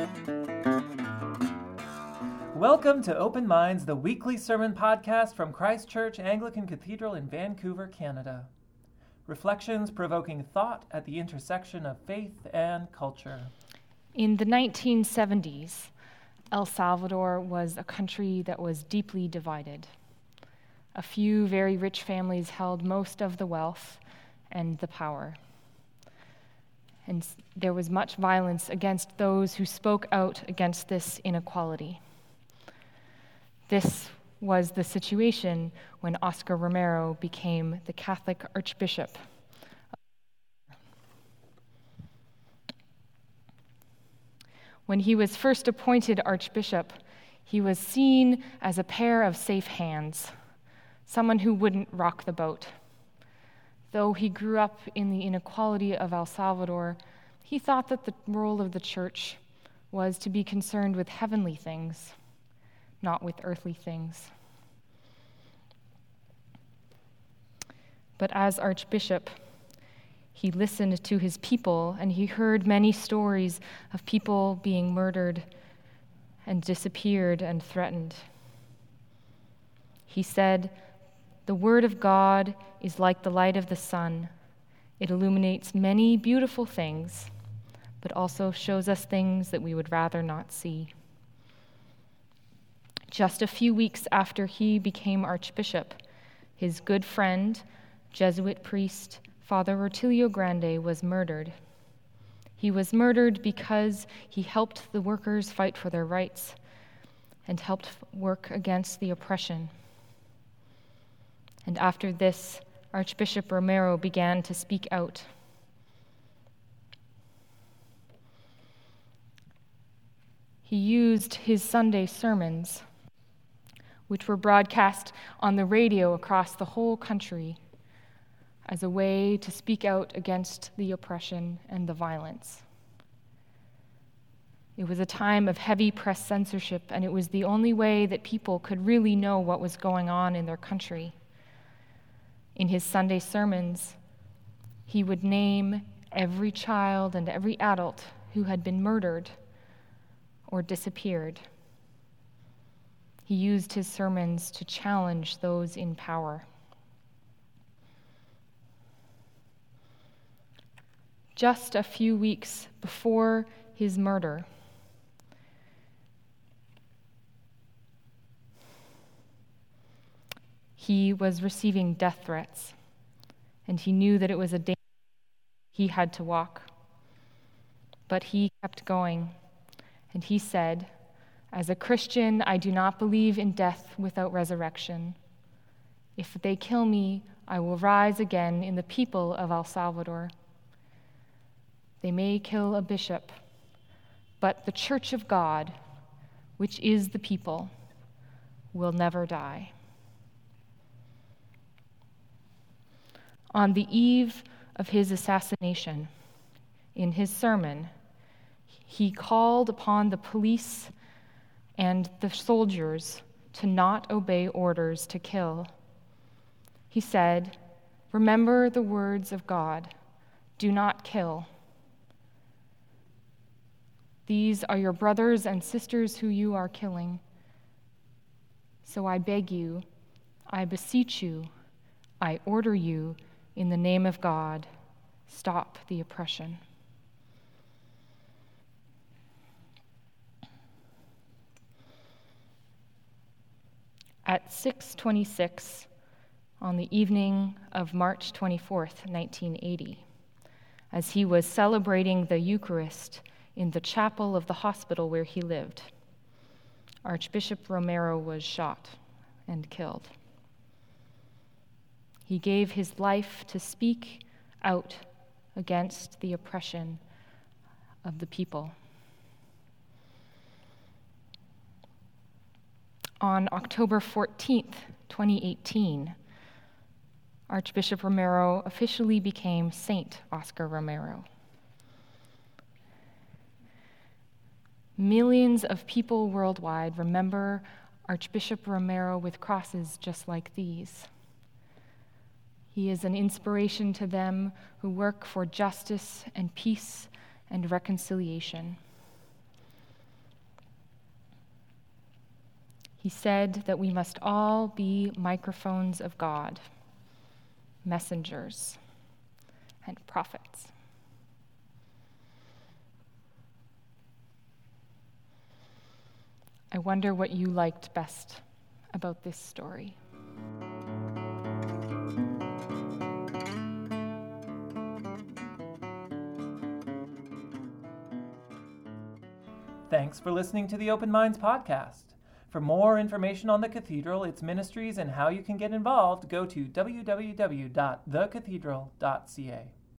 Welcome to Open Minds, the weekly sermon podcast from Christ Church Anglican Cathedral in Vancouver, Canada. Reflections provoking thought at the intersection of faith and culture. In the 1970s, El Salvador was a country that was deeply divided. A few very rich families held most of the wealth and the power. And there was much violence against those who spoke out against this inequality. This was the situation when Oscar Romero became the Catholic Archbishop. When he was first appointed Archbishop, he was seen as a pair of safe hands, someone who wouldn't rock the boat. Though he grew up in the inequality of El Salvador, he thought that the role of the church was to be concerned with heavenly things, not with earthly things. But as Archbishop, he listened to his people, and he heard many stories of people being murdered and disappeared and threatened. He said, "The word of God is like the light of the sun. It illuminates many beautiful things, but also shows us things that we would rather not see." Just a few weeks after he became Archbishop, his good friend, Jesuit priest, Father Rutilio Grande, was murdered. He was murdered because he helped the workers fight for their rights and helped work against the oppression. And after this, Archbishop Romero began to speak out. He used his Sunday sermons, which were broadcast on the radio across the whole country, as a way to speak out against the oppression and the violence. It was a time of heavy press censorship, and it was the only way that people could really know what was going on in their country. In his Sunday sermons, he would name every child and every adult who had been murdered or disappeared. He used his sermons to challenge those in power. Just a few weeks before his murder, he was receiving death threats, and he knew that it was a dangerous path he had to walk. But he kept going, and he said, "As a Christian, I do not believe in death without resurrection. If they kill me, I will rise again in the people of El Salvador. They may kill a bishop, but the Church of God, which is the people, will never die." On the eve of his assassination, in his sermon, he called upon the police and the soldiers to not obey orders to kill. He said, "Remember the words of God, do not kill. These are your brothers and sisters who you are killing. So I beg you, I beseech you, I order you, in the name of God, stop the oppression." At 6:26 on the evening of March 24th, 1980, as he was celebrating the Eucharist in the chapel of the hospital where he lived, Archbishop Romero was shot and killed. He gave his life to speak out against the oppression of the people. On October 14th, 2018, Archbishop Romero officially became Saint Oscar Romero. Millions of people worldwide remember Archbishop Romero with crosses just like these. He is an inspiration to them who work for justice and peace and reconciliation. He said that we must all be microphones of God, messengers, and prophets. I wonder what you liked best about this story. Thanks for listening to the Open Minds podcast. For more information on the Cathedral, its ministries, and how you can get involved, go to www.thecathedral.ca.